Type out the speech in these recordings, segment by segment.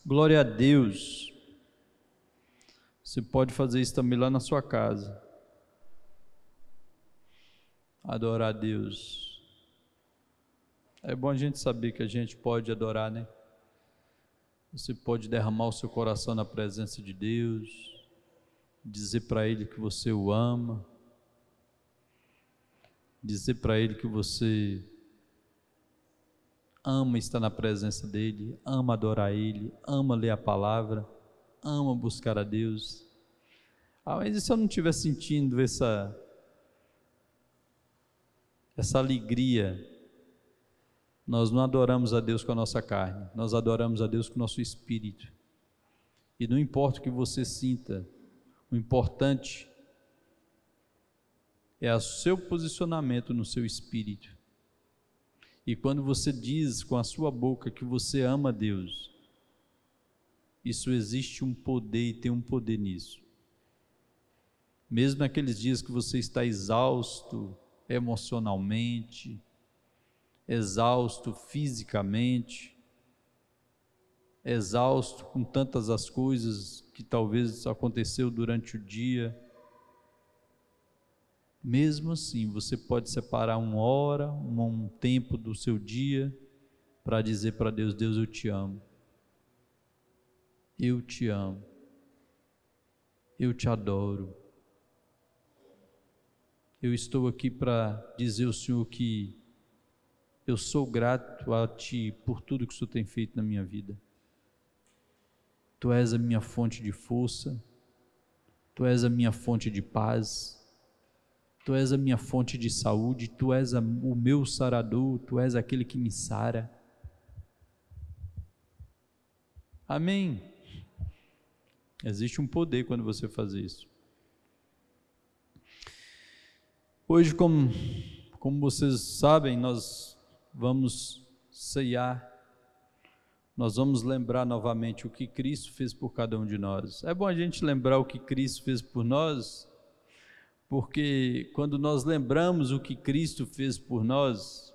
Glória a Deus. Você pode fazer isso também lá na sua casa. Adorar a Deus. É bom a gente saber que a gente pode adorar, né? Você pode derramar o seu coração na presença de Deus, dizer para Ele que você o ama, dizer para Ele que você ama estar na presença dEle, ama adorar Ele, ama ler a palavra, ama buscar a Deus. Mas e se eu não estiver sentindo essa alegria? Nós não adoramos a Deus com a nossa carne, nós adoramos a Deus com o nosso espírito. E não importa o que você sinta, o importante é o seu posicionamento no seu espírito. E quando você diz com a sua boca que você ama a Deus, isso existe um poder e tem um poder nisso. Mesmo naqueles dias que você está exausto emocionalmente, exausto fisicamente, exausto com tantas as coisas que talvez aconteceu durante o dia, mesmo assim você pode separar uma hora, um tempo do seu dia para dizer para Deus: Deus, eu te amo, eu te amo, eu te adoro, eu estou aqui para dizer ao Senhor que eu sou grato a Ti por tudo que o Senhor tem feito na minha vida. Tu és a minha fonte de força, Tu és a minha fonte de paz, Tu és a minha fonte de saúde, Tu és o meu sarador, Tu és aquele que me sara. Amém? Existe um poder quando você faz isso. Hoje, como vocês sabem, nós vamos ceiar, nós vamos lembrar novamente o que Cristo fez por cada um de nós. É bom a gente lembrar o que Cristo fez por nós, porque quando nós lembramos o que Cristo fez por nós,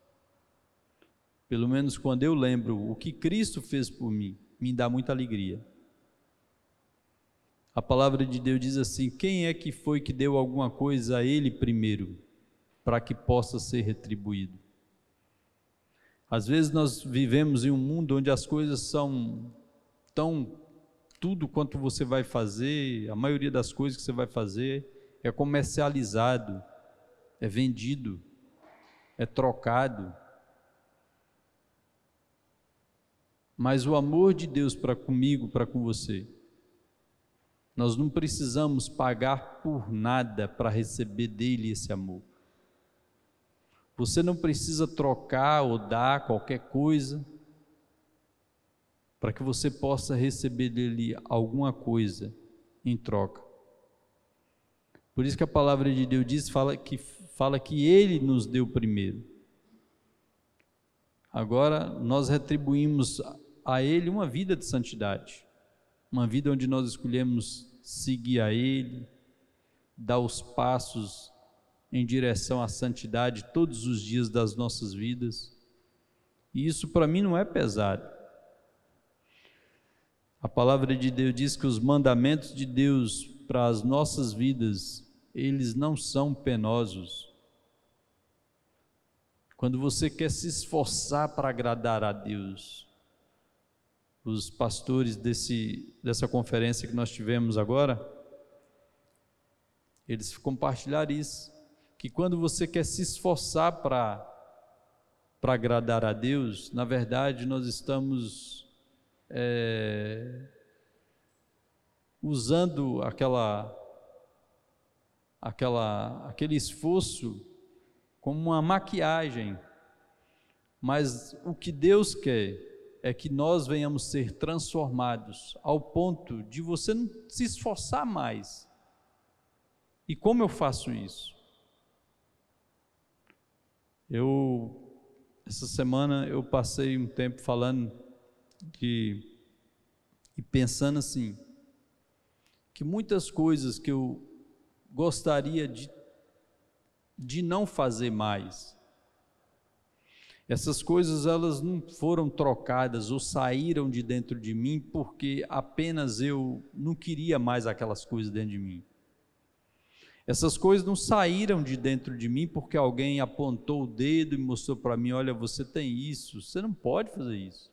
pelo menos quando eu lembro o que Cristo fez por mim, me dá muita alegria. A palavra de Deus diz assim: quem é que foi que deu alguma coisa a Ele primeiro, para que possa ser retribuído? Às vezes nós vivemos em um mundo onde as coisas são tudo quanto você vai fazer, a maioria das coisas que você vai fazer é comercializado, é vendido, é trocado. Mas o amor de Deus para comigo, para com você, nós não precisamos pagar por nada para receber dele esse amor. Você não precisa trocar ou dar qualquer coisa para que você possa receber dele alguma coisa em troca. Por isso que a palavra de Deus fala que ele nos deu primeiro. Agora nós retribuímos a ele uma vida de santidade, uma vida onde nós escolhemos seguir a ele, dar os passos em direção à santidade todos os dias das nossas vidas. E isso para mim não é pesado. A palavra de Deus diz que os mandamentos de Deus para as nossas vidas, eles não são penosos. Quando você quer se esforçar para agradar a Deus, os pastores dessa conferência que nós tivemos agora, eles compartilharam isso, que quando você quer se esforçar para agradar a Deus, na verdade nós estamos usando aquele esforço como uma maquiagem, mas o que Deus quer é que nós venhamos ser transformados ao ponto de você não se esforçar mais. E como eu faço isso? Essa semana eu passei um tempo falando e pensando assim, que muitas coisas que eu gostaria de não fazer mais, Essas coisas, elas não foram trocadas ou saíram de dentro de mim porque apenas eu não queria mais aquelas coisas dentro de mim. Essas coisas não saíram de dentro de mim porque alguém apontou o dedo e mostrou para mim: olha, você tem isso, você não pode fazer isso.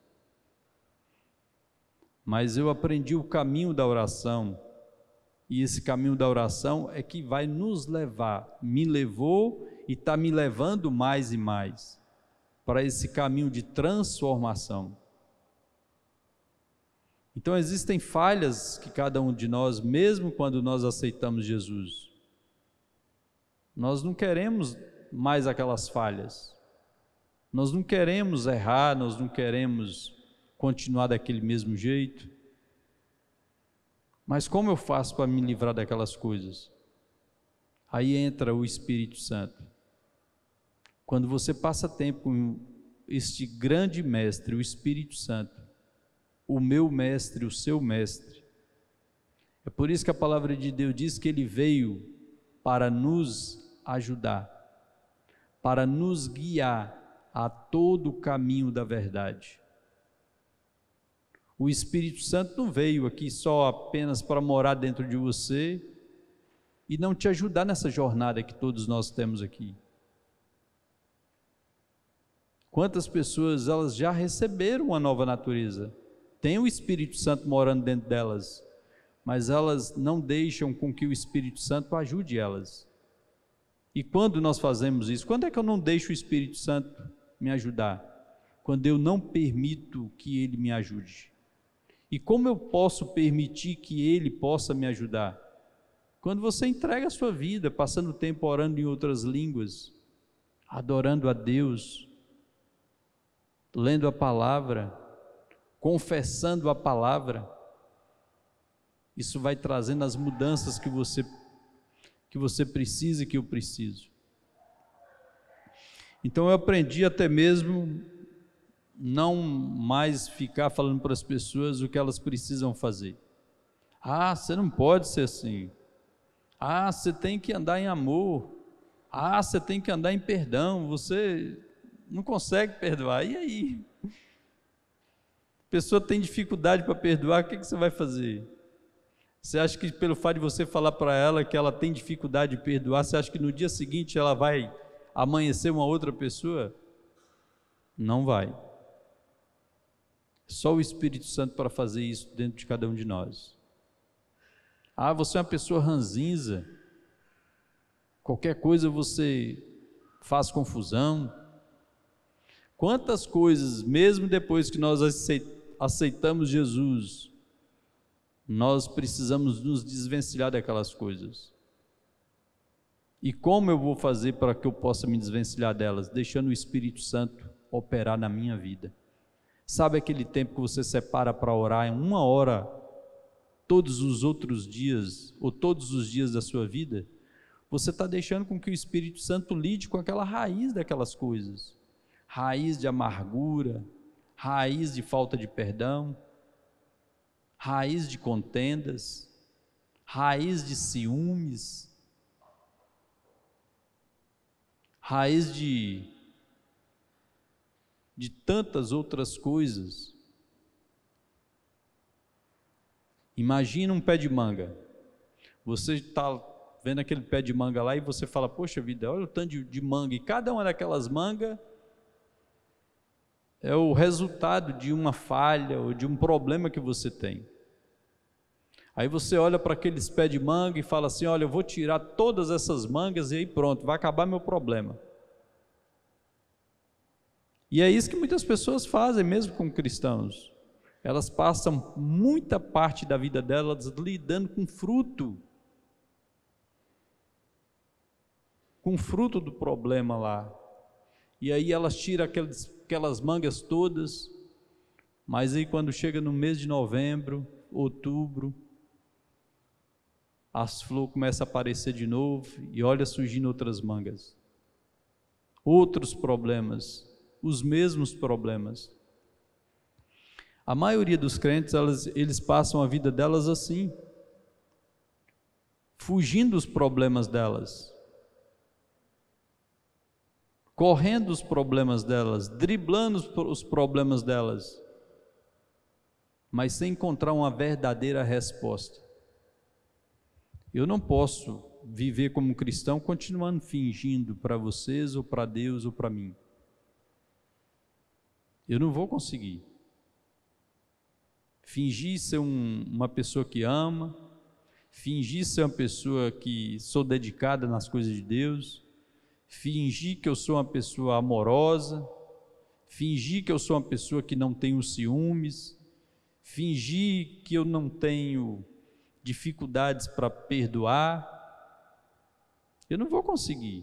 Mas eu aprendi o caminho da oração, e esse caminho da oração é que vai nos levar, me levou e está me levando mais e mais para esse caminho de transformação. Então existem falhas que cada um de nós, mesmo quando nós aceitamos Jesus, nós não queremos mais aquelas falhas, nós não queremos errar, nós não queremos continuar daquele mesmo jeito. Mas como eu faço para me livrar daquelas coisas? Aí entra o Espírito Santo. Quando você passa tempo com este grande mestre, o Espírito Santo, o meu mestre, o seu mestre, é por isso que a palavra de Deus diz que ele veio para nos ajudar, para nos guiar a todo o caminho da verdade. O Espírito Santo não veio aqui só apenas para morar dentro de você e não te ajudar nessa jornada que todos nós temos aqui. Quantas pessoas elas já receberam uma nova natureza, tem o Espírito Santo morando dentro delas, mas elas não deixam com que o Espírito Santo ajude elas. E quando nós fazemos isso? Quando é que eu não deixo o Espírito Santo me ajudar? Quando eu não permito que ele me ajude. E como eu posso permitir que ele possa me ajudar? Quando você entrega a sua vida, passando tempo orando em outras línguas, adorando a Deus, lendo a palavra, confessando a palavra, isso vai trazendo as mudanças que você precisa e que eu preciso. Então eu aprendi até mesmo não mais ficar falando para as pessoas o que elas precisam fazer. Ah, você não pode ser assim. Ah, você tem que andar em amor. Ah, você tem que andar em perdão. Você não consegue perdoar. E aí? A pessoa tem dificuldade para perdoar, o que você vai fazer? Você acha que pelo fato de você falar para ela que ela tem dificuldade de perdoar, você acha que no dia seguinte ela vai amanhecer uma outra pessoa? Não vai. Só o Espírito Santo para fazer isso dentro de cada um de nós. Ah, você é uma pessoa ranzinza, qualquer coisa você faz confusão. Quantas coisas, mesmo depois que nós aceitamos Jesus, nós precisamos nos desvencilhar daquelas coisas. E como eu vou fazer para que eu possa me desvencilhar delas? Deixando o Espírito Santo operar na minha vida. Sabe aquele tempo que você separa para orar em 1 hora, todos os outros dias, ou todos os dias da sua vida? Você está deixando com que o Espírito Santo lide com aquela raiz daquelas coisas. Raiz de amargura, raiz de falta de perdão, raiz de contendas, raiz de ciúmes, raiz de tantas outras coisas. Imagina um pé de manga. Você está vendo aquele pé de manga lá e você fala: poxa vida, olha o tanto de manga, e cada uma daquelas mangas é o resultado de uma falha ou de um problema que você tem. Aí você olha para aqueles pés de manga e fala assim: olha, eu vou tirar todas essas mangas e aí pronto, vai acabar meu problema. E é isso que muitas pessoas fazem, mesmo com cristãos. Elas passam muita parte da vida delas lidando com fruto do problema lá. E aí elas tiram aquelas mangas todas, mas aí quando chega no mês de novembro, outubro, as flores começam a aparecer de novo e olha surgindo outras mangas. Outros problemas, os mesmos problemas. A maioria dos crentes, eles passam a vida delas assim, fugindo dos problemas delas. correndo os problemas delas, driblando os problemas delas, mas sem encontrar uma verdadeira resposta. Eu não posso viver como cristão continuando fingindo para vocês, ou para Deus, ou para mim. Eu não vou conseguir. Fingir ser uma pessoa que ama, fingir ser uma pessoa que sou dedicada nas coisas de Deus, fingir que eu sou uma pessoa amorosa, fingir que eu sou uma pessoa que não tenho ciúmes, fingir que eu não tenho dificuldades para perdoar. Eu não vou conseguir.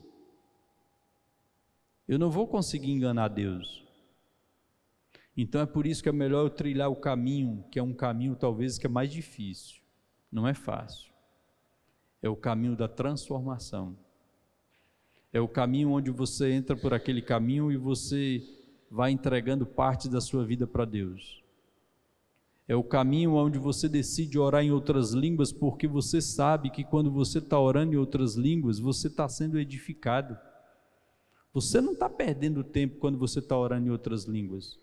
Eu não vou conseguir enganar Deus. Então é por isso que é melhor eu trilhar o caminho, que é um caminho talvez que é mais difícil, não é fácil. É o caminho da transformação. É o caminho onde você entra por aquele caminho e você vai entregando parte da sua vida para Deus. É o caminho onde você decide orar em outras línguas, porque você sabe que quando você está orando em outras línguas, você está sendo edificado. Você não está perdendo tempo quando você está orando em outras línguas,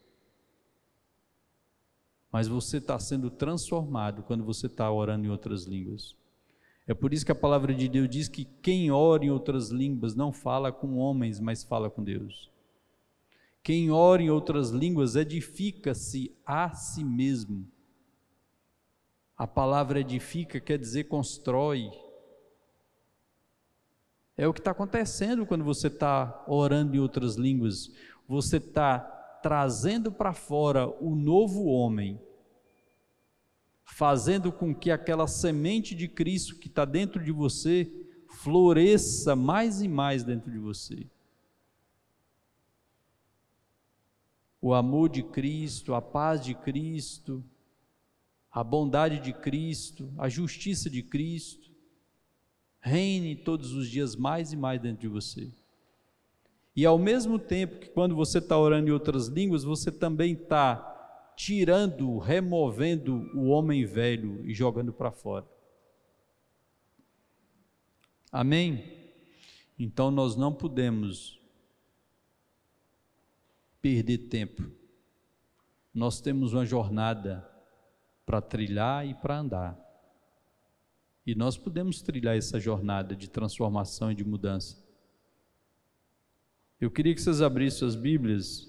mas você está sendo transformado quando você está orando em outras línguas. É por isso que a palavra de Deus diz que quem ora em outras línguas não fala com homens, mas fala com Deus. Quem ora em outras línguas edifica-se a si mesmo. A palavra edifica quer dizer constrói. É o que está acontecendo quando você está orando em outras línguas. Você está trazendo para fora o novo homem, fazendo com que aquela semente de Cristo que está dentro de você floresça mais e mais dentro de você. O amor de Cristo, a paz de Cristo, a bondade de Cristo, a justiça de Cristo, reine todos os dias mais e mais dentro de você. E ao mesmo tempo que quando você está orando em outras línguas, você também está tirando, removendo o homem velho e jogando para fora. Amém? Então nós não podemos perder tempo. Nós temos uma jornada para trilhar e para andar. E nós podemos trilhar essa jornada de transformação e de mudança. Eu queria que vocês abrissem suas Bíblias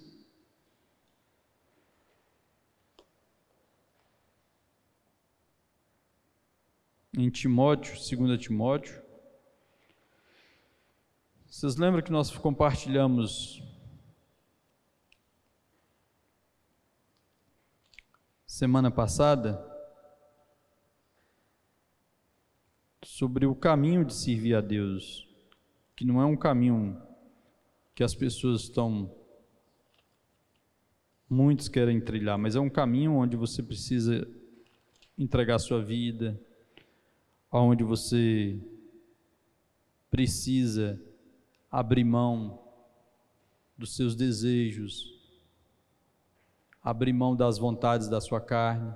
em Timóteo, 2 Timóteo. Vocês lembram que nós compartilhamos semana passada sobre o caminho de servir a Deus, que não é um caminho que as pessoas muitos querem trilhar, mas é um caminho onde você precisa entregar sua vida, onde você precisa abrir mão dos seus desejos, abrir mão das vontades da sua carne.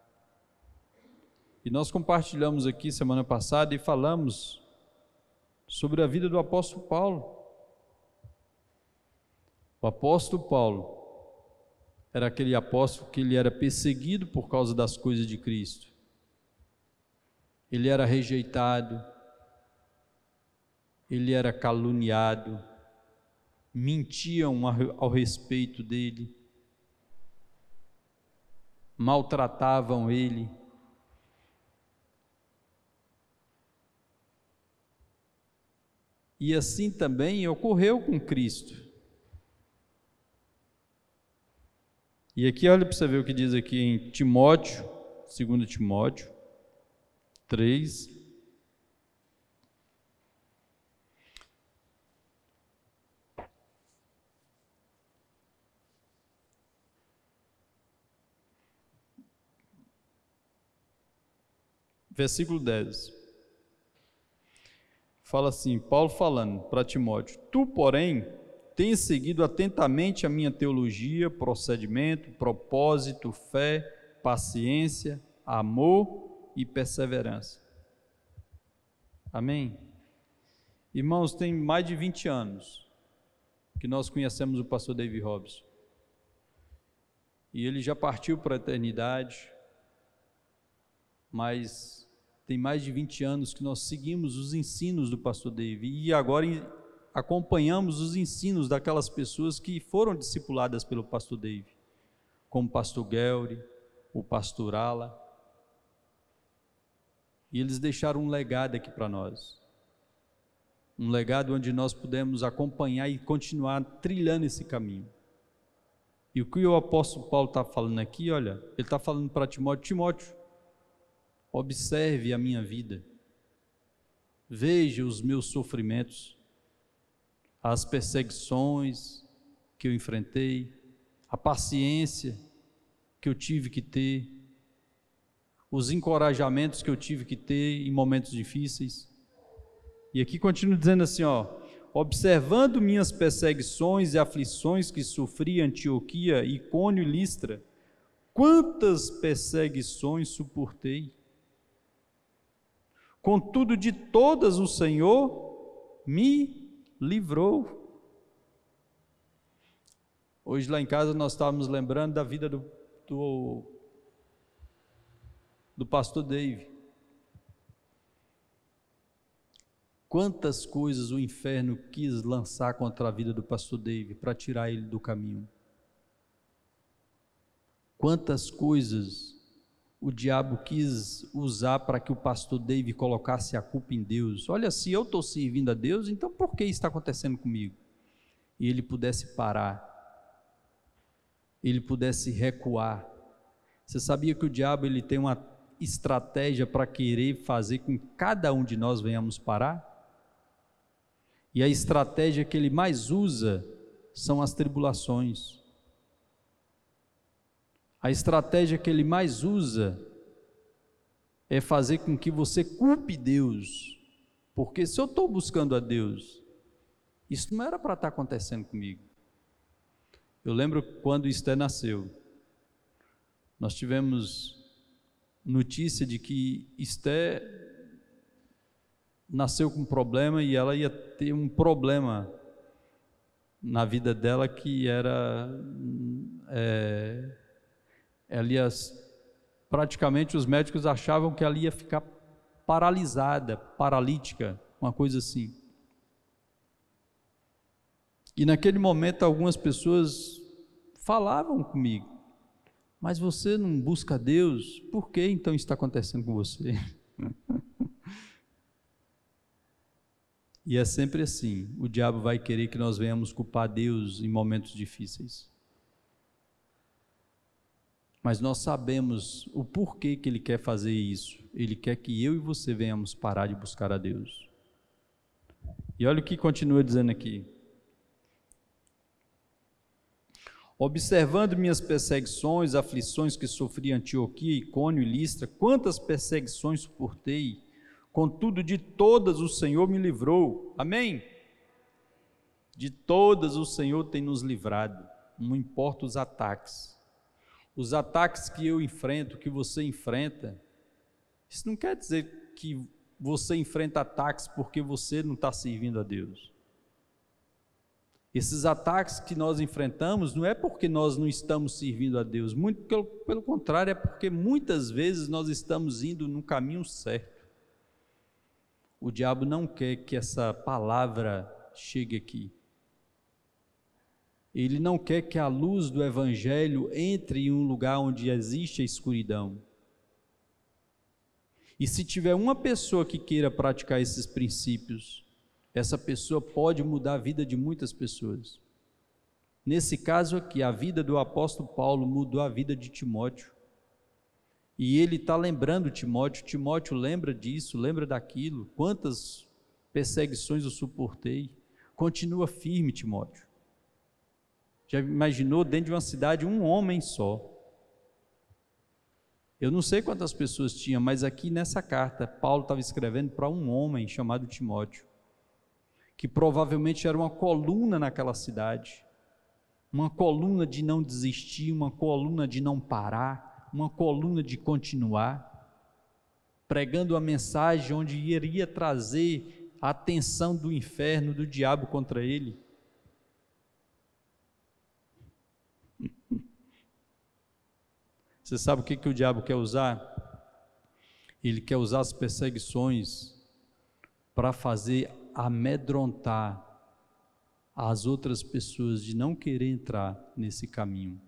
E nós compartilhamos aqui semana passada e falamos sobre a vida do apóstolo Paulo. O apóstolo Paulo era aquele apóstolo que ele era perseguido por causa das coisas de Cristo. Ele era rejeitado, ele era caluniado, mentiam ao respeito dele, maltratavam ele. E assim também ocorreu com Cristo. E aqui olha para você ver o que diz aqui em Timóteo, 2 Timóteo 3. Versículo 10. Fala assim, Paulo falando para Timóteo: tu, porém, tens seguido atentamente a minha teologia, procedimento, propósito, fé, paciência, amor e perseverança. Amém? Irmãos, tem mais de 20 anos que nós conhecemos o pastor David Robson. E ele já partiu para a eternidade, mas tem mais de 20 anos que nós seguimos os ensinos do pastor David e agora acompanhamos os ensinos daquelas pessoas que foram discipuladas pelo pastor David, como o pastor Gelry, o pastor Ala. E eles deixaram um legado aqui para nós. Um legado onde nós pudemos acompanhar e continuar trilhando esse caminho. E o que o apóstolo Paulo está falando aqui, olha, ele está falando para Timóteo: Timóteo, observe a minha vida, veja os meus sofrimentos, as perseguições que eu enfrentei, a paciência que eu tive que ter, os encorajamentos que eu tive que ter em momentos difíceis. E aqui continua dizendo assim, observando minhas perseguições e aflições que sofri em Antioquia, Icônio e Listra, quantas perseguições suportei. Contudo, de todas o Senhor me livrou. Hoje lá em casa nós estávamos lembrando da vida do pastor David. Quantas coisas o inferno quis lançar contra a vida do pastor David para tirar ele do caminho. Quantas coisas o diabo quis usar para que o pastor David colocasse a culpa em Deus. Olha, se eu estou servindo a Deus, então por que isso está acontecendo comigo? E ele pudesse parar, ele pudesse recuar. Você sabia que o diabo ele tem uma estratégia para querer fazer com que cada um de nós venhamos parar? E a estratégia que ele mais usa são as tribulações. A estratégia que ele mais usa é fazer com que você culpe Deus, porque se eu estou buscando a Deus, isso não era para estar acontecendo comigo. Eu lembro quando Esther nasceu, nós tivemos notícia de que Esther nasceu com um problema e ela ia ter um problema na vida dela que era praticamente os médicos achavam que ela ia ficar paralisada, paralítica, uma coisa assim. E naquele momento algumas pessoas falavam comigo: mas você não busca Deus? Por que então isso está acontecendo com você? E é sempre assim, o diabo vai querer que nós venhamos culpar Deus em momentos difíceis. Mas nós sabemos o porquê que ele quer fazer isso. Ele quer que eu e você venhamos parar de buscar a Deus. E olha o que continua dizendo aqui. Observando minhas perseguições, aflições que sofri em Antioquia, Icônio e Listra, quantas perseguições suportei, contudo de todas o Senhor me livrou. Amém? De todas o Senhor tem nos livrado, não importa os ataques. Os ataques que eu enfrento, que você enfrenta, isso não quer dizer que você enfrenta ataques porque você não está servindo a Deus. Esses ataques que nós enfrentamos não é porque nós não estamos servindo a Deus, muito pelo contrário, é porque muitas vezes nós estamos indo no caminho certo. O diabo não quer que essa palavra chegue aqui. Ele não quer que a luz do Evangelho entre em um lugar onde existe a escuridão. E se tiver uma pessoa que queira praticar esses princípios, essa pessoa pode mudar a vida de muitas pessoas. Nesse caso aqui, a vida do apóstolo Paulo mudou a vida de Timóteo. E ele está lembrando Timóteo lembra disso, lembra daquilo, quantas perseguições eu suportei. Continua firme, Timóteo. Já imaginou dentro de uma cidade um homem só? Eu não sei quantas pessoas tinha, mas aqui nessa carta, Paulo estava escrevendo para um homem chamado Timóteo, que provavelmente era uma coluna naquela cidade, uma coluna de não desistir, uma coluna de não parar, uma coluna de continuar, pregando a mensagem onde iria trazer a atenção do inferno, do diabo contra ele. Você sabe o que o diabo quer usar? Ele quer usar as perseguições para fazer amedrontar as outras pessoas de não querer entrar nesse caminho.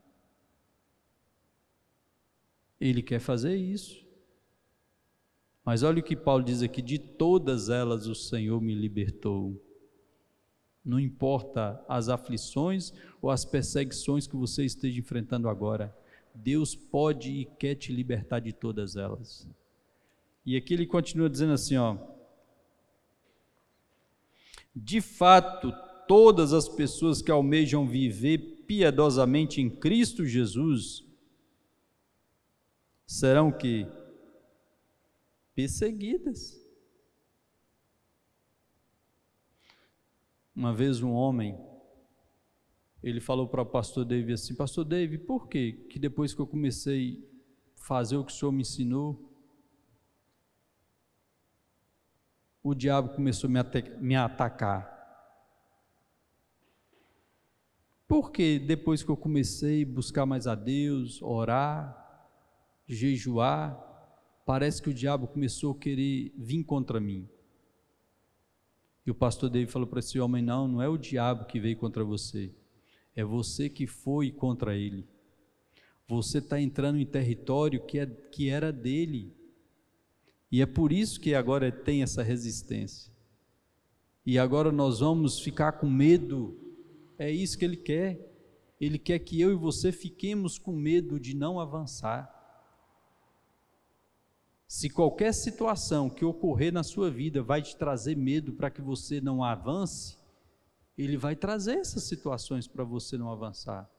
Ele quer fazer isso. Mas olha o que Paulo diz aqui: de todas elas o Senhor me libertou. Não importa as aflições ou as perseguições que você esteja enfrentando agora, Deus pode e quer te libertar de todas elas. E aqui ele continua dizendo assim, de fato, todas as pessoas que almejam viver piedosamente em Cristo Jesus serão que perseguidas. Uma vez um homem, ele falou para o pastor David assim: pastor David, por que depois que eu comecei a fazer o que o senhor me ensinou, o diabo começou a me atacar? Porque depois que eu comecei a buscar mais a Deus, orar, jejuar, parece que o diabo começou a querer vir contra mim. E o pastor David falou para esse homem: não é o diabo que veio contra você, é você que foi contra ele. Você está entrando em território que era dele, e é por isso que agora tem essa resistência. E agora nós vamos ficar com medo. É isso que ele quer. Ele quer que eu e você fiquemos com medo de não avançar. Se qualquer situação que ocorrer na sua vida vai te trazer medo para que você não avance, ele vai trazer essas situações para você não avançar.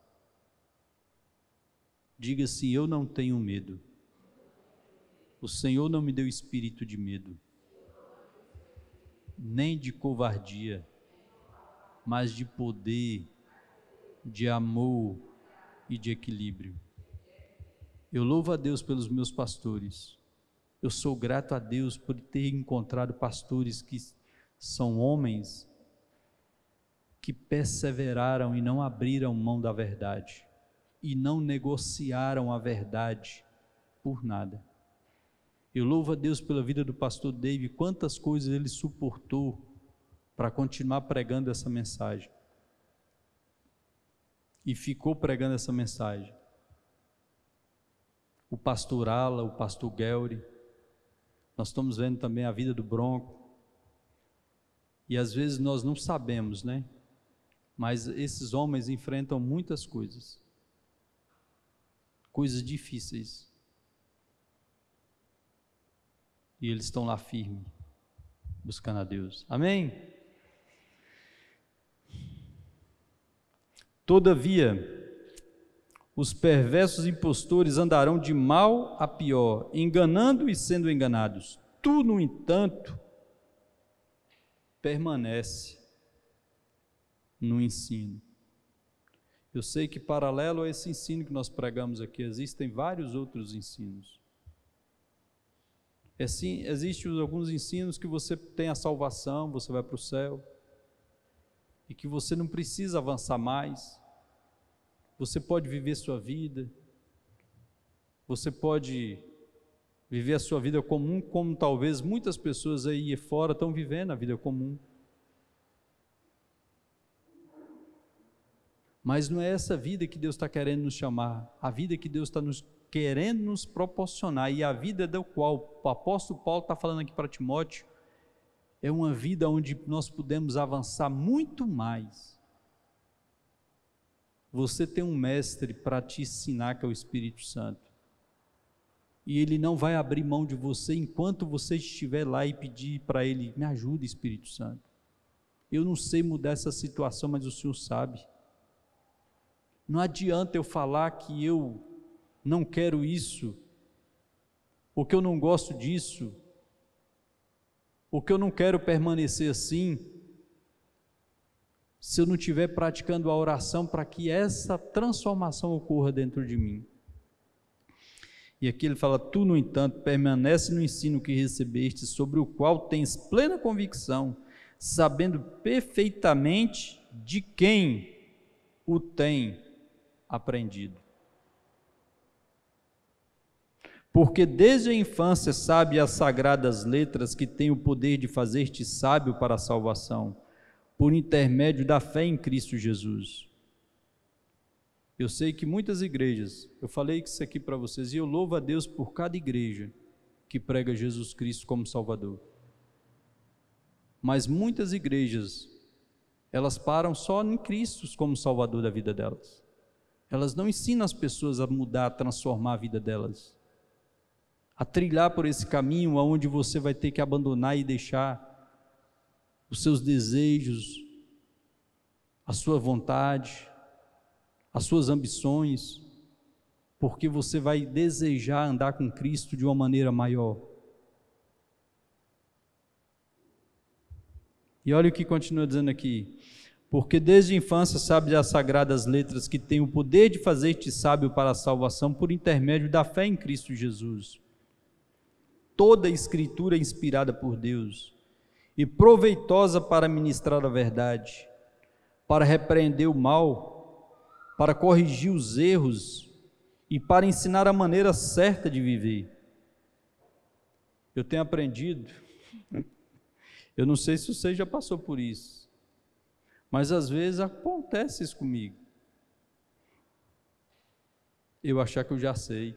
Diga assim: eu não tenho medo. O Senhor não me deu espírito de medo, nem de covardia, mas de poder, de amor e de equilíbrio. Eu louvo a Deus pelos meus pastores. Eu sou grato a Deus por ter encontrado pastores que são homens que perseveraram e não abriram mão da verdade, e não negociaram a verdade por nada. Eu louvo a Deus pela vida do pastor David, quantas coisas ele suportou para continuar pregando essa mensagem. E ficou pregando essa mensagem. O pastor Ala, o pastor Gelry, nós estamos vendo também a vida do Bronco. E às vezes nós não sabemos, né? Mas esses homens enfrentam muitas coisas. Coisas difíceis. E eles estão lá firmes, buscando a Deus. Amém? Todavia, os perversos impostores andarão de mal a pior, enganando e sendo enganados. Tu, no entanto, permanece no ensino. Eu sei que paralelo a esse ensino que nós pregamos aqui, existem vários outros ensinos. Assim, existem alguns ensinos que você tem a salvação, você vai para o céu, e que você não precisa avançar mais. Você pode viver sua vida, você pode viver a sua vida comum, como talvez muitas pessoas aí fora estão vivendo a vida comum. Mas não é essa vida que Deus está querendo nos chamar, a vida que Deus está querendo nos proporcionar, e a vida da qual o apóstolo Paulo está falando aqui para Timóteo, é uma vida onde nós podemos avançar muito mais. Você tem um mestre para te ensinar, que é o Espírito Santo, e ele não vai abrir mão de você enquanto você estiver lá e pedir para ele: me ajuda, Espírito Santo, eu não sei mudar essa situação, mas o Senhor sabe. Não adianta eu falar que eu não quero isso, ou que eu não gosto disso, ou que eu não quero permanecer assim, se eu não estiver praticando a oração para que essa transformação ocorra dentro de mim. E aqui ele fala: tu, no entanto, permanece no ensino que recebeste, sobre o qual tens plena convicção, sabendo perfeitamente de quem o tem aprendido. Porque desde a infância sabe as sagradas letras que têm o poder de fazer-te sábio para a salvação, por intermédio da fé em Cristo Jesus. Eu sei que muitas igrejas, eu falei isso aqui para vocês, e eu louvo a Deus por cada igreja que prega Jesus Cristo como Salvador. Mas muitas igrejas, elas param só em Cristo como Salvador da vida delas. Elas não ensinam as pessoas a mudar, a transformar a vida delas, a trilhar por esse caminho onde você vai ter que abandonar e deixar os seus desejos, a sua vontade, as suas ambições, porque você vai desejar andar com Cristo de uma maneira maior. E olha o que continua dizendo aqui: porque desde a infância sabe as sagradas letras que têm o poder de fazer-te sábio para a salvação por intermédio da fé em Cristo Jesus. Toda a Escritura é inspirada por Deus e proveitosa para ministrar a verdade, para repreender o mal, para corrigir os erros e para ensinar a maneira certa de viver. Eu tenho aprendido, eu não sei se você já passou por isso, mas às vezes acontece isso comigo. Eu achar que eu já sei,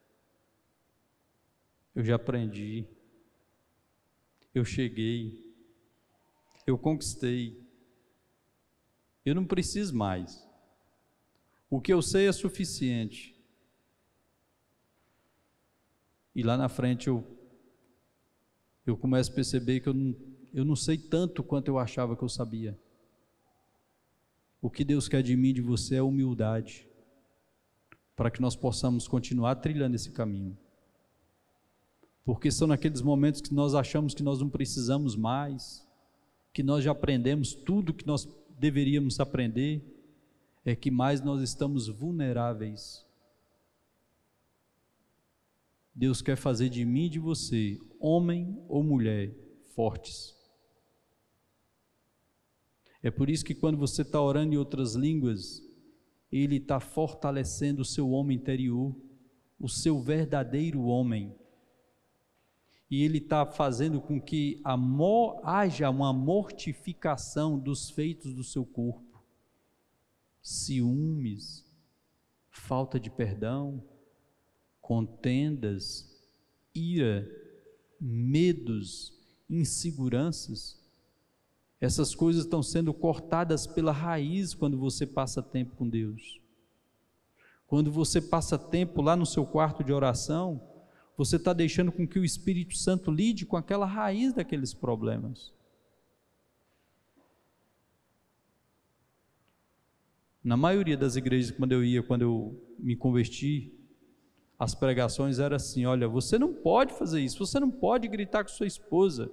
eu já aprendi, eu cheguei, eu conquistei, eu não preciso mais. O que eu sei é suficiente. E lá na frente eu começo a perceber que eu não sei tanto quanto eu achava que eu sabia. O que Deus quer de mim e de você é humildade, para que nós possamos continuar trilhando esse caminho. Porque são naqueles momentos que nós achamos que nós não precisamos mais, que nós já aprendemos tudo que nós deveríamos aprender, é que mais nós estamos vulneráveis. Deus quer fazer de mim e de você, homem ou mulher, fortes. É por isso que quando você está orando em outras línguas, Ele está fortalecendo o seu homem interior, o seu verdadeiro homem. E Ele está fazendo com que haja uma mortificação dos feitos do seu corpo. Ciúmes, falta de perdão, contendas, ira, medos, inseguranças. Essas coisas estão sendo cortadas pela raiz quando você passa tempo com Deus. Quando você passa tempo lá no seu quarto de oração, você está deixando com que o Espírito Santo lide com aquela raiz daqueles problemas. Na maioria das igrejas, quando eu me converti, as pregações eram assim: olha, você não pode fazer isso, você não pode gritar com sua esposa,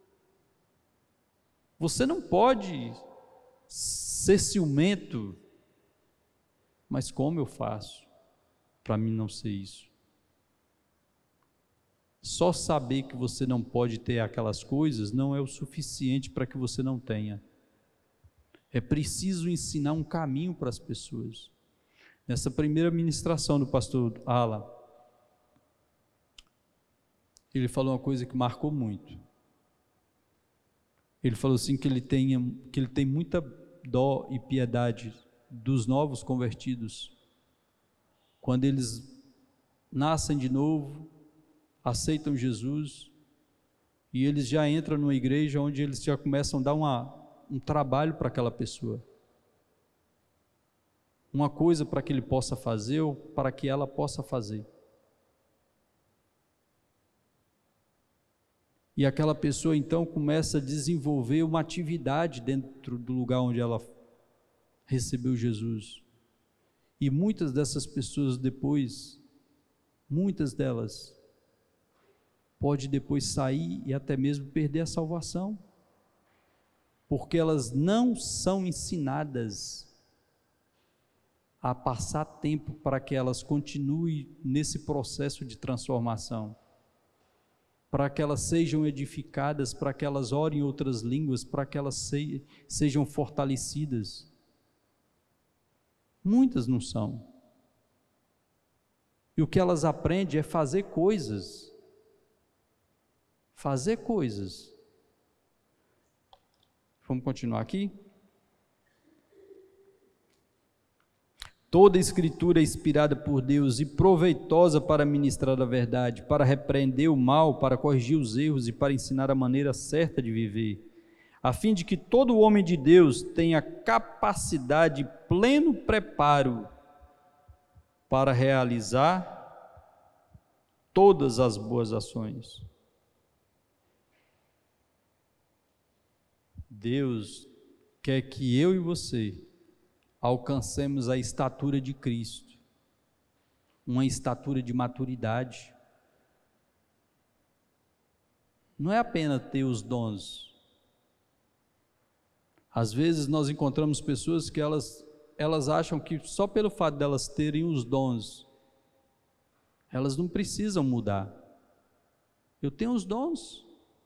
você não pode ser ciumento. Mas como eu faço para mim não ser isso? Só saber que você não pode ter aquelas coisas não é o suficiente para que você não tenha. É preciso ensinar um caminho para as pessoas. Nessa primeira ministração do pastor Alan, ele falou uma coisa que marcou muito. Ele falou assim que ele tem muita dó e piedade dos novos convertidos, quando eles nascem de novo, aceitam Jesus, e eles já entram numa igreja onde eles já começam a dar um trabalho para aquela pessoa, uma coisa para que ele possa fazer ou para que ela possa fazer. E aquela pessoa então começa a desenvolver uma atividade dentro do lugar onde ela recebeu Jesus. E muitas dessas pessoas depois, muitas delas, pode depois sair e até mesmo perder a salvação, porque elas não são ensinadas a passar tempo para que elas continuem nesse processo de transformação, para que elas sejam edificadas, para que elas orem em outras línguas, para que elas sejam fortalecidas. Muitas não são. E o que elas aprendem é fazer coisas. Fazer coisas. Vamos continuar aqui? Toda escritura é inspirada por Deus e proveitosa para ministrar a verdade, para repreender o mal, para corrigir os erros e para ensinar a maneira certa de viver, a fim de que todo homem de Deus tenha capacidade e pleno preparo para realizar todas as boas ações. Deus quer que eu e você alcancemos a estatura de Cristo, uma estatura de maturidade. Não é apenas ter os dons. Às vezes nós encontramos pessoas que elas acham que só pelo fato delas terem os dons, elas não precisam mudar. Eu tenho os dons.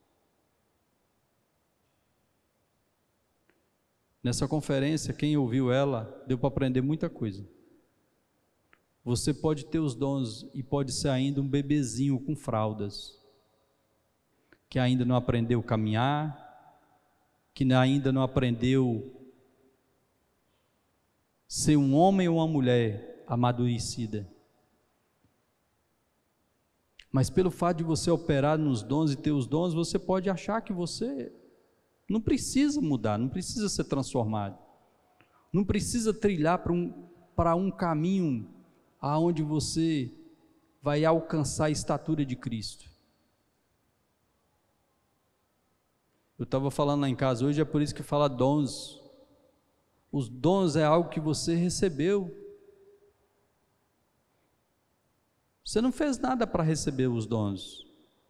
Nessa conferência, quem ouviu ela, deu para aprender muita coisa. Você pode ter os dons e pode ser ainda um bebezinho com fraldas, que ainda não aprendeu a caminhar, que ainda não aprendeu a ser um homem ou uma mulher amadurecida. Mas pelo fato de você operar nos dons e ter os dons, você pode achar que você não precisa mudar, não precisa ser transformado, não precisa trilhar para um caminho aonde você vai alcançar a estatura de Cristo. Eu estava falando lá em casa hoje, é por isso que fala dons. Os dons é algo que você recebeu. Você não fez nada para receber os dons.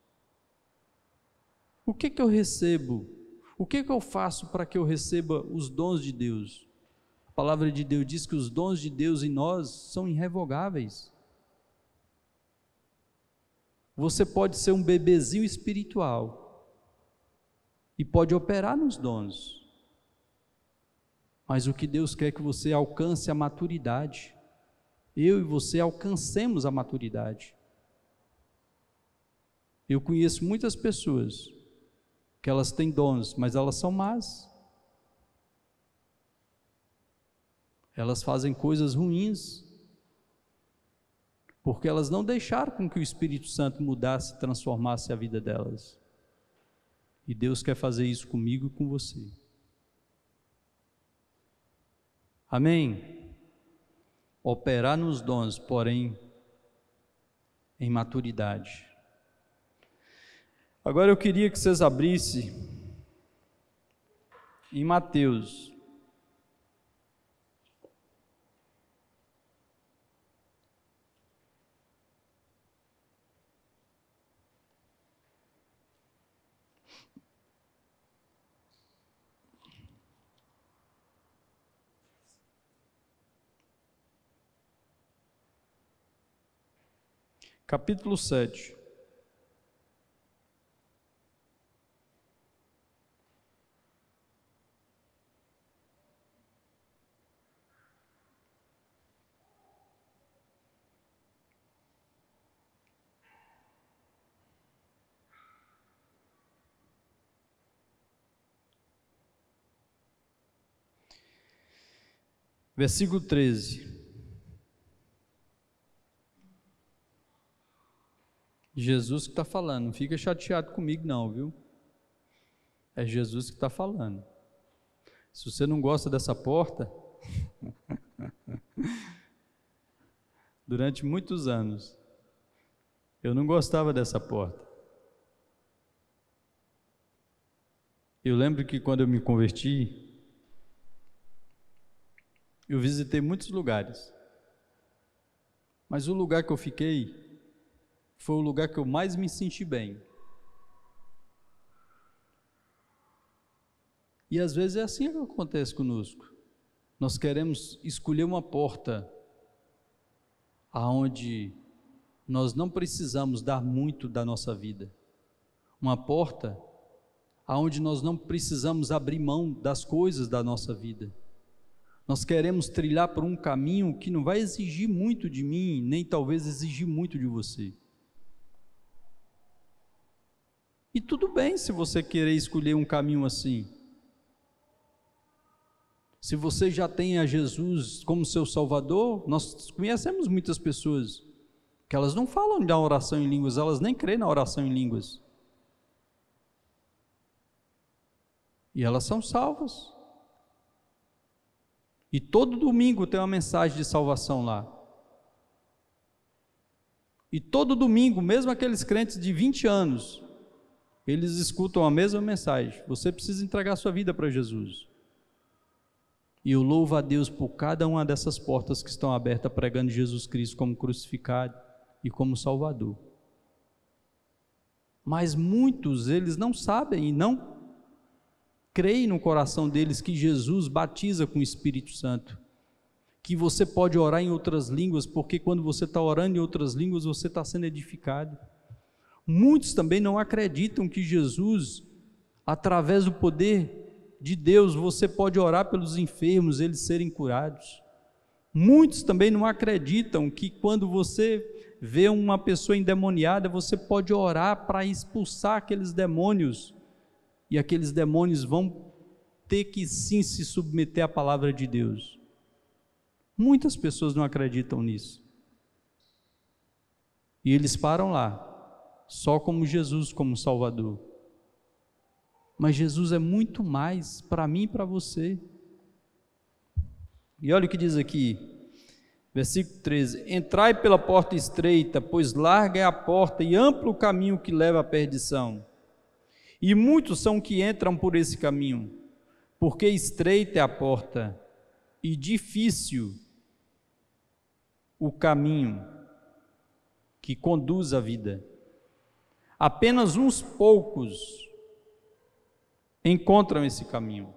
O que eu recebo? O que eu faço para que eu receba os dons de Deus? A palavra de Deus diz que os dons de Deus em nós são irrevogáveis. Você pode ser um bebezinho espiritual e pode operar nos dons, mas o que Deus quer é que você alcance a maturidade. Eu e você alcancemos a maturidade. Eu conheço muitas pessoas que elas têm dons, mas elas são más. Elas fazem coisas ruins, porque elas não deixaram com que o Espírito Santo mudasse, transformasse a vida delas. E Deus quer fazer isso comigo e com você. Amém? Operar nos dons, porém, em maturidade. Agora eu queria que vocês abrissem em Mateus. Capítulo 7. Versículo 13. Jesus que está falando, não fica chateado comigo não, viu? É Jesus que está falando. Se você não gosta dessa porta, durante muitos anos, eu não gostava dessa porta. Eu lembro que quando eu me converti, eu visitei muitos lugares, mas o lugar que eu fiquei foi o lugar que eu mais me senti bem. E às vezes é assim que acontece conosco. Nós queremos escolher uma porta aonde nós não precisamos dar muito da nossa vida. Uma porta aonde nós não precisamos abrir mão das coisas da nossa vida. Nós queremos trilhar por um caminho que não vai exigir muito de mim, nem talvez exigir muito de você. E tudo bem se você querer escolher um caminho assim. Se você já tem a Jesus como seu Salvador, nós conhecemos muitas pessoas que elas não falam da oração em línguas, elas nem creem na oração em línguas. E elas são salvas. E todo domingo tem uma mensagem de salvação lá. E todo domingo, mesmo aqueles crentes de 20 anos, eles escutam a mesma mensagem: você precisa entregar sua vida para Jesus. E eu louvo a Deus por cada uma dessas portas que estão abertas, pregando Jesus Cristo como crucificado e como Salvador. Mas muitos, eles não sabem e não creem no coração deles que Jesus batiza com o Espírito Santo, que você pode orar em outras línguas, porque quando você está orando em outras línguas, você está sendo edificado. Muitos também não acreditam que Jesus, através do poder de Deus, você pode orar pelos enfermos, eles serem curados. Muitos também não acreditam que quando você vê uma pessoa endemoniada, você pode orar para expulsar aqueles demônios, e aqueles demônios vão ter que sim se submeter à palavra de Deus. Muitas pessoas não acreditam nisso. E eles param lá, só como Jesus como Salvador. Mas Jesus é muito mais para mim e para você. E olha o que diz aqui, versículo 13: entrai pela porta estreita, pois larga é a porta e amplo o caminho que leva à perdição. E muitos são que entram por esse caminho, porque estreita é a porta e difícil o caminho que conduz à vida. Apenas uns poucos encontram esse caminho.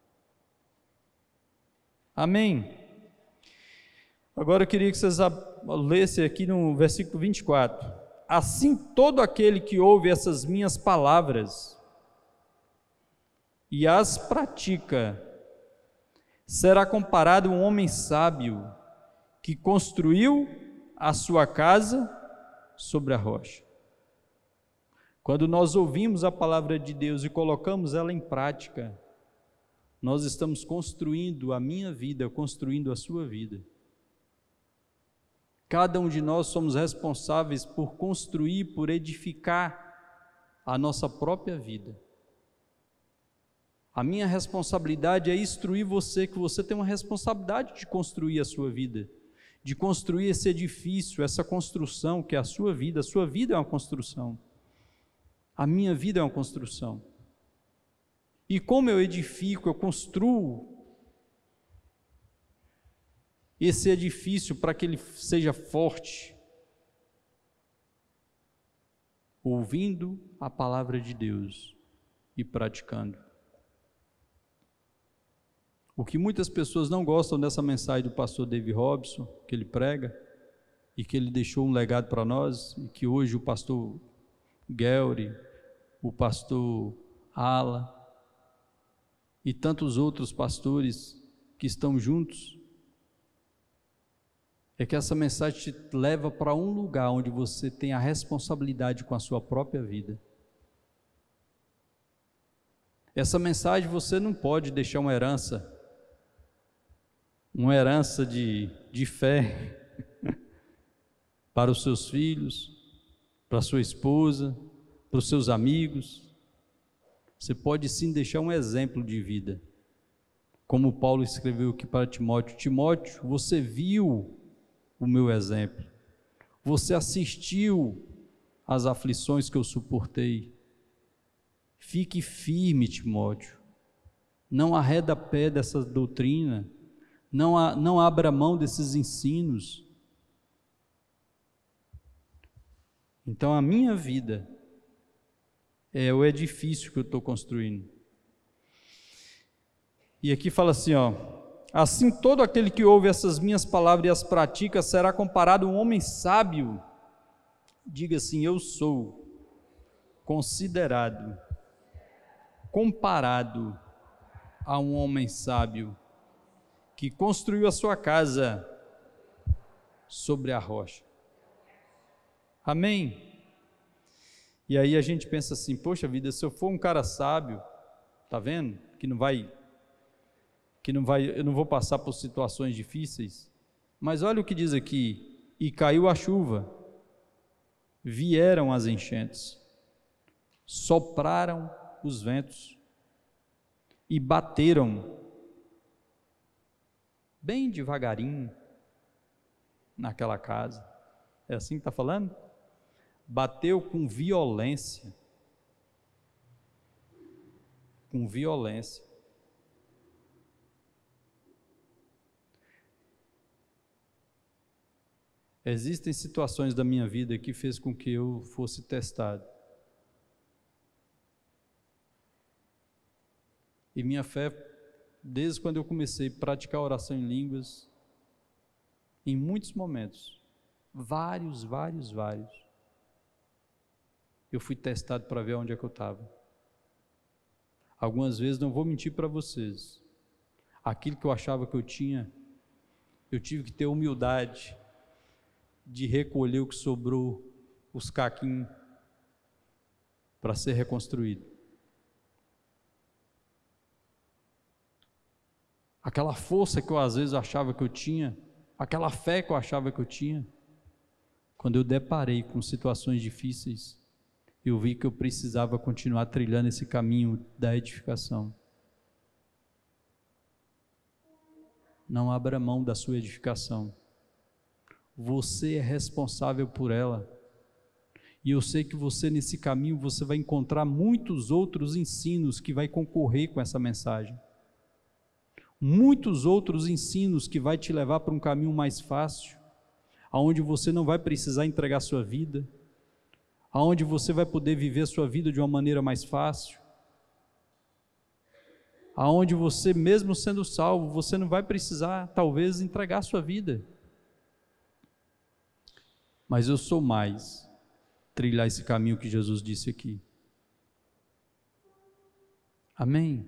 Amém? Agora eu queria que vocês lessem aqui no versículo 24. Assim todo aquele que ouve essas minhas palavras e as pratica, será comparado a um homem sábio que construiu a sua casa sobre a rocha. Quando nós ouvimos a palavra de Deus e colocamos ela em prática, nós estamos construindo a minha vida, construindo a sua vida. Cada um de nós somos responsáveis por construir, por edificar a nossa própria vida. A minha responsabilidade é instruir você, que você tem uma responsabilidade de construir a sua vida, de construir esse edifício, essa construção que é a sua vida. A sua vida é uma construção. A minha vida é uma construção. E como eu edifico, eu construo esse edifício para que ele seja forte, ouvindo a palavra de Deus e praticando. O que muitas pessoas não gostam dessa mensagem do pastor David Robson, que ele prega, e que ele deixou um legado para nós, e que hoje o pastor Gelry, o pastor Ala, e tantos outros pastores que estão juntos, é que essa mensagem te leva para um lugar onde você tem a responsabilidade com a sua própria vida. Essa mensagem você não pode deixar uma herança de fé para os seus filhos, para a sua esposa, para os seus amigos. Você pode sim deixar um exemplo de vida, como Paulo escreveu aqui para Timóteo: Timóteo, você viu o meu exemplo, você assistiu às aflições que eu suportei. Fique firme, Timóteo, não arreda pé dessa doutrina, não abra mão desses ensinos. Então a minha vida é o edifício que eu estou construindo. E aqui fala assim, assim todo aquele que ouve essas minhas palavras e as pratica será comparado a um homem sábio. Diga assim: eu sou considerado, comparado a um homem sábio que construiu a sua casa sobre a rocha. Amém? E aí a gente pensa assim, poxa vida, se eu for um cara sábio, tá vendo? Eu não vou passar por situações difíceis. Mas olha o que diz aqui, e caiu a chuva, vieram as enchentes, sopraram os ventos e bateram bem devagarinho naquela casa. É assim que está falando? Bateu com violência. Com violência. Existem situações da minha vida que fez com que eu fosse testado. E minha fé, desde quando eu comecei a praticar oração em línguas, em muitos momentos, vários, eu fui testado para ver onde é que eu estava. Algumas vezes, não vou mentir para vocês, aquilo que eu achava que eu tinha, eu tive que ter humildade de recolher o que sobrou, os caquinhos, para ser reconstruído. Aquela força que eu às vezes achava que eu tinha, aquela fé que eu achava que eu tinha, quando eu deparei com situações difíceis, eu vi que eu precisava continuar trilhando esse caminho da edificação. Não abra mão da sua edificação. Você é responsável por ela. E eu sei que você, nesse caminho, você vai encontrar muitos outros ensinos que vai concorrer com essa mensagem. Muitos outros ensinos que vai te levar para um caminho mais fácil, aonde você não vai precisar entregar sua vida, aonde você vai poder viver a sua vida de uma maneira mais fácil, aonde você, mesmo sendo salvo, você não vai precisar, talvez, entregar a sua vida. Mas eu sou mais trilhar esse caminho que Jesus disse aqui. Amém?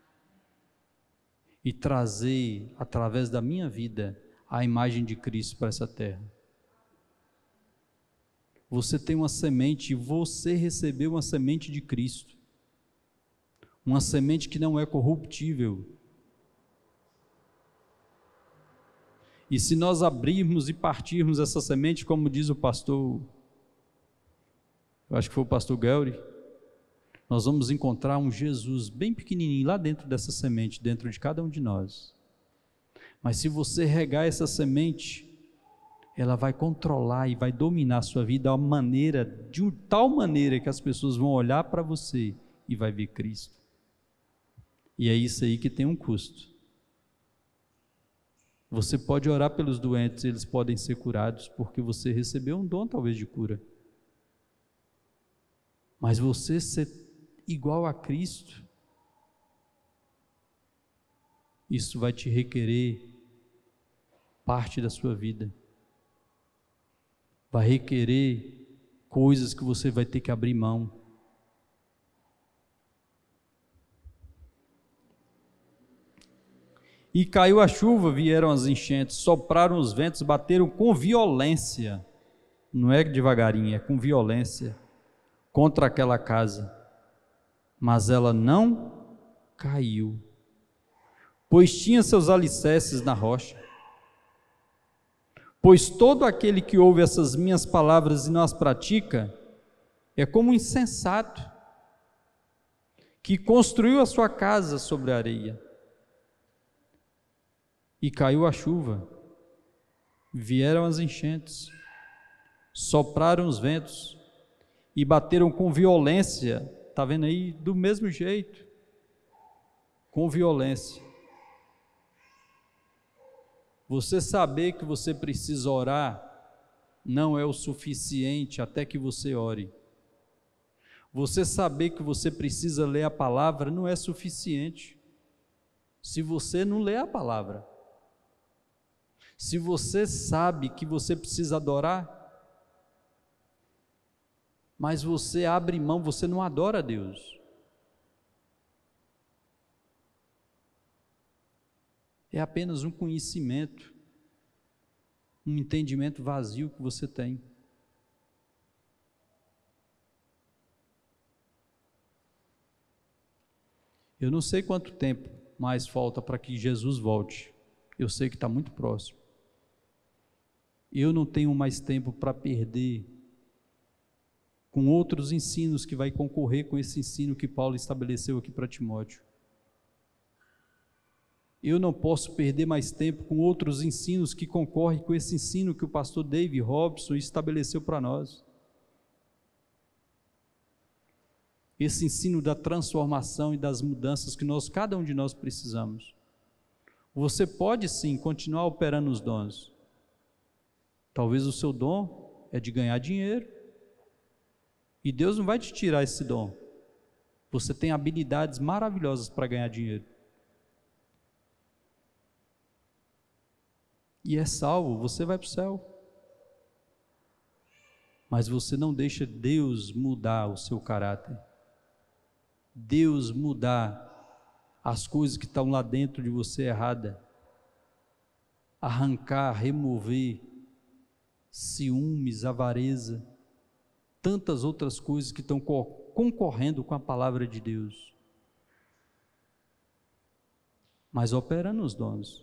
E trazer, através da minha vida, a imagem de Cristo para essa terra. Você tem uma semente, você recebeu uma semente de Cristo. Uma semente que não é corruptível. E se nós abrirmos e partirmos essa semente, como diz o pastor, eu acho que foi o pastor Gelry, nós vamos encontrar um Jesus bem pequenininho lá dentro dessa semente, dentro de cada um de nós. Mas se você regar essa semente, ela vai controlar e vai dominar a sua vida de tal maneira que as pessoas vão olhar para você e vai ver Cristo. E é isso aí que tem um custo. Você pode orar pelos doentes, eles podem ser curados, porque você recebeu um dom talvez de cura. Mas você ser igual a Cristo, isso vai te requerer parte da sua vida. Vai requerer coisas que você vai ter que abrir mão. E caiu a chuva, vieram as enchentes, sopraram os ventos, bateram com violência, não é devagarinho, é com violência, contra aquela casa, mas ela não caiu, pois tinha seus alicerces na rocha. Pois todo aquele que ouve essas minhas palavras e não as pratica, é como um insensato, que construiu a sua casa sobre a areia. E caiu a chuva, vieram as enchentes, sopraram os ventos, e bateram com violência, está vendo aí? Do mesmo jeito, com violência. Você saber que você precisa orar, não é o suficiente até que você ore. Você saber que você precisa ler a palavra, não é suficiente, se você não lê a palavra. Se você sabe que você precisa adorar, mas você abre mão, você não adora a Deus. é apenas um conhecimento, um entendimento vazio que você tem. Eu não sei quanto tempo mais falta para que Jesus volte. Eu sei que está muito próximo. Eu não tenho mais tempo para perder com outros ensinos que vai concorrer com esse ensino que Paulo estabeleceu aqui para Timóteo. Eu não posso perder mais tempo com outros ensinos que concorrem com esse ensino que o pastor David Robson estabeleceu para nós. Esse ensino da transformação e das mudanças que cada um de nós precisamos. Você pode sim continuar operando os dons. Talvez o seu dom é de ganhar dinheiro. E Deus não vai te tirar esse dom. Você tem habilidades maravilhosas para ganhar dinheiro. E é salvo, você vai para o céu. Mas você não deixa Deus mudar o seu caráter. Deus mudar as coisas que estão lá dentro de você errada. Arrancar, remover ciúmes, avareza, tantas outras coisas que estão concorrendo com a palavra de Deus. Mas opera nos dons.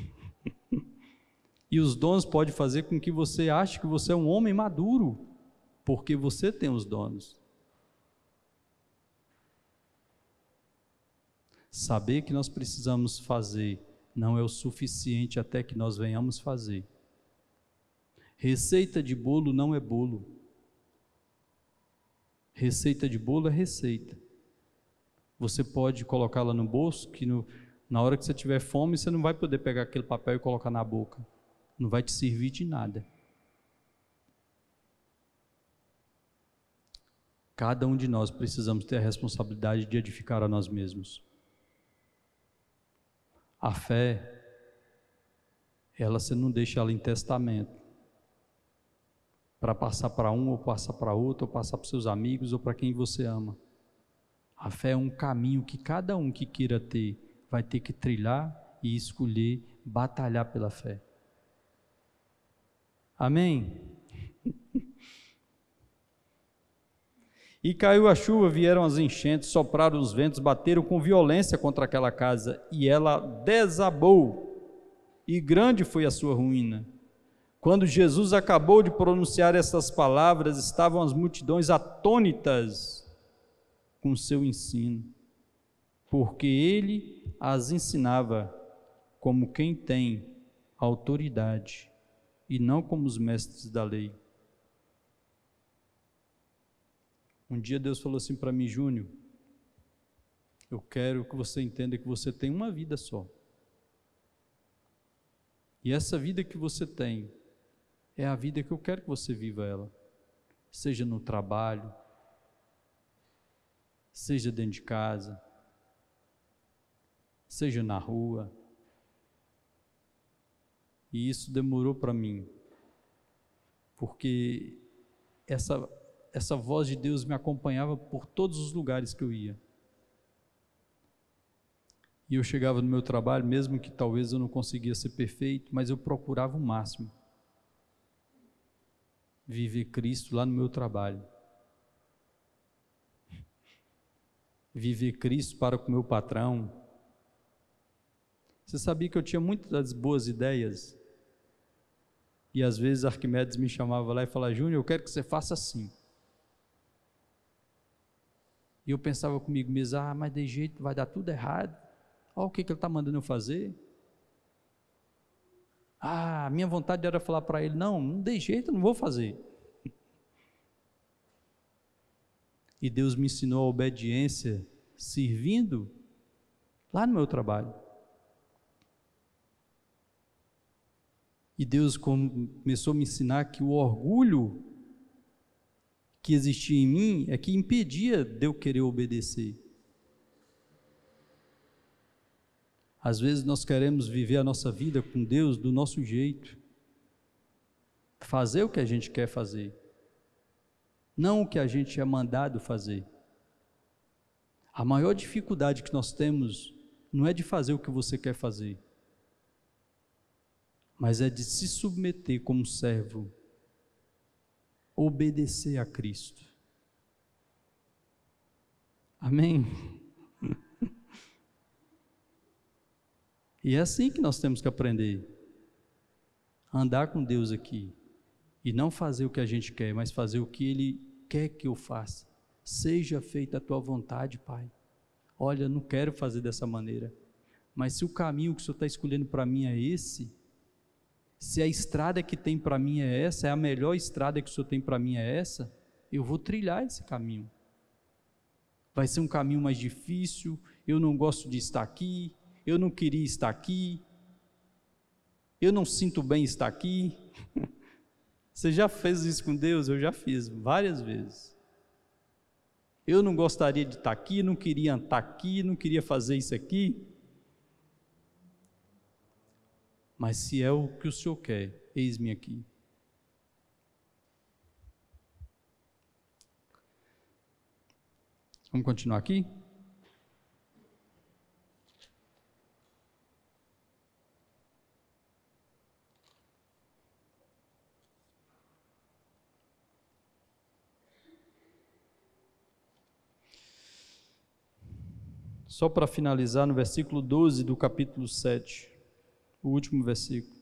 E os dons podem fazer com que você ache que você é um homem maduro, porque você tem os dons. Saber que nós precisamos fazer não é o suficiente até que nós venhamos fazer. Receita de bolo não é bolo. Receita de bolo é receita. Você pode colocá-la no bolso, que na hora que você tiver fome, você não vai poder pegar aquele papel e colocar na boca. Não vai te servir de nada. Cada um de nós precisamos ter a responsabilidade de edificar a nós mesmos. A fé, você não deixa ela em testamento, para passar para um, ou passar para outro, ou passar para os seus amigos, ou para quem você ama. A fé é um caminho que cada um que queira ter, vai ter que trilhar e escolher, batalhar pela fé. Amém? E caiu a chuva, vieram as enchentes, sopraram os ventos, bateram com violência contra aquela casa, e ela desabou, e grande foi a sua ruína. Quando Jesus acabou de pronunciar essas palavras, estavam as multidões atônitas com seu ensino, porque ele as ensinava como quem tem autoridade, e não como os mestres da lei. Um dia Deus falou assim para mim: Júnior, eu quero que você entenda que você tem uma vida só. E essa vida que você tem, é a vida que eu quero que você viva ela. Seja no trabalho, seja dentro de casa, seja na rua. E isso demorou para mim, porque essa voz de Deus me acompanhava por todos os lugares que eu ia. E eu chegava no meu trabalho, mesmo que talvez eu não conseguia ser perfeito, mas eu procurava o máximo. Viver Cristo lá no meu trabalho. Viver Cristo para com o meu patrão. Você sabia que eu tinha muitas boas ideias? E às vezes Arquimedes me chamava lá e falava: Júnior, eu quero que você faça assim. E eu pensava comigo mesmo: mas de jeito vai dar tudo errado. Olha o que ele está mandando eu fazer. A minha vontade era falar para ele: não de jeito, eu não vou fazer. E Deus me ensinou a obediência servindo lá no meu trabalho. E Deus começou a me ensinar que o orgulho que existia em mim é que impedia de eu querer obedecer. Às vezes nós queremos viver a nossa vida com Deus do nosso jeito, fazer o que a gente quer fazer, não o que a gente é mandado fazer. A maior dificuldade que nós temos não é de fazer o que você quer fazer, mas é de se submeter como servo, obedecer a Cristo. Amém? E é assim que nós temos que aprender, a andar com Deus aqui, e não fazer o que a gente quer, mas fazer o que Ele quer que eu faça. Seja feita a tua vontade, Pai. Olha, eu não quero fazer dessa maneira, mas se o caminho que o Senhor está escolhendo para mim é esse, se a estrada que tem para mim é essa, é a melhor estrada que o Senhor tem para mim é essa, eu vou trilhar esse caminho. Vai ser um caminho mais difícil, eu não gosto de estar aqui, eu não queria estar aqui, eu não sinto bem estar aqui. Você já fez isso com Deus? Eu já fiz várias vezes. Eu não gostaria de estar aqui, não queria estar aqui, não queria fazer isso aqui. Mas se é o que o Senhor quer, eis-me aqui. Vamos continuar aqui? Só para finalizar, no versículo 12 do capítulo 7, o último versículo.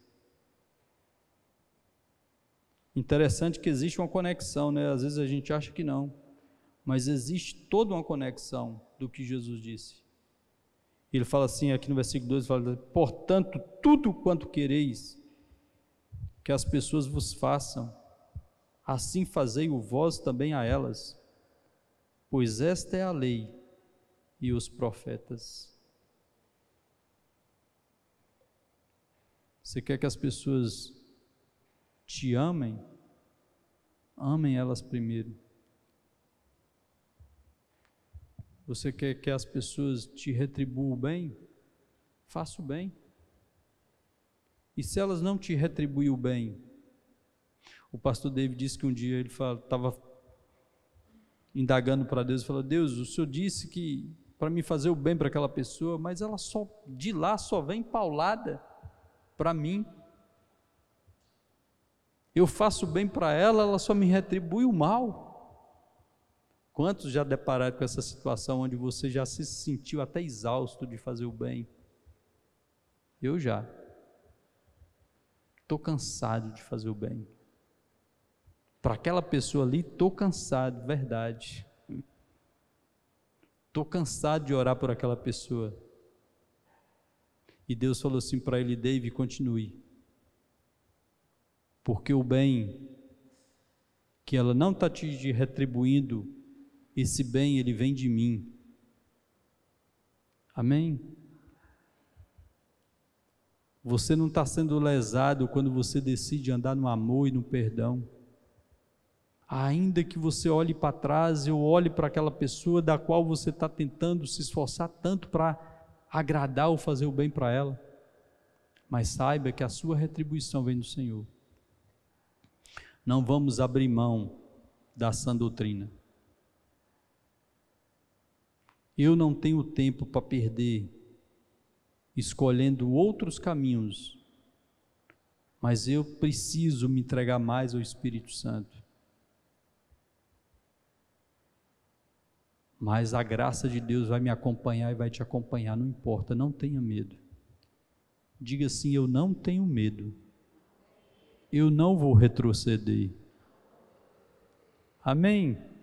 Interessante que existe uma conexão, né? Às vezes a gente acha que não, mas existe toda uma conexão do que Jesus disse. Ele fala assim, aqui no versículo 12, fala, portanto, tudo quanto quereis que as pessoas vos façam, assim fazei-o vós também a elas, pois esta é a lei e os profetas. Você quer que as pessoas te amem? Amem elas primeiro. Você quer que as pessoas te retribuam o bem? Faça o bem. E se elas não te retribuem o bem? O pastor David disse que um dia ele estava indagando para Deus e falou: Deus, o Senhor disse que para me fazer o bem para aquela pessoa, mas ela de lá só vem paulada para mim. Eu faço o bem para ela, ela só me retribui o mal. Quantos já depararam com essa situação onde você já se sentiu até exausto de fazer o bem? Eu já. Estou cansado de fazer o bem. Para aquela pessoa ali, estou cansado, verdade. Estou cansado de orar por aquela pessoa. E Deus falou assim para ele: David, continue. Porque o bem que ela não está te retribuindo, esse bem ele vem de mim. Amém? Você não está sendo lesado quando você decide andar no amor e no perdão. Ainda que você olhe para trás, eu olhe para aquela pessoa da qual você está tentando se esforçar tanto para agradar ou fazer o bem para ela, mas saiba que a sua retribuição vem do Senhor. Não vamos abrir mão da sã doutrina. Eu não tenho tempo para perder escolhendo outros caminhos, mas eu preciso me entregar mais ao Espírito Santo. Mas a graça de Deus vai me acompanhar e vai te acompanhar, não importa, não tenha medo. Diga assim: eu não tenho medo, eu não vou retroceder. Amém?